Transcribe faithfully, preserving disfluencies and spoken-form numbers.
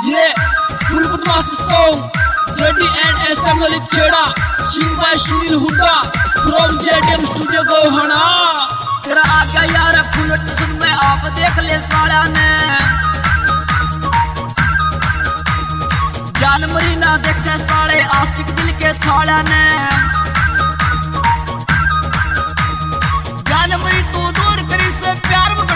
ये फुल बदमाश song JD and SM Lalit Kheda Singh by Sunil Hooda from JDM studio Gohana. तेरा आ गया यार फुल टूसन में आप देख ले साड़ा ने जानवरी ना देखे साले आशिक दिल के थाड़ा ने जानवरी तू दूर करी से प्यार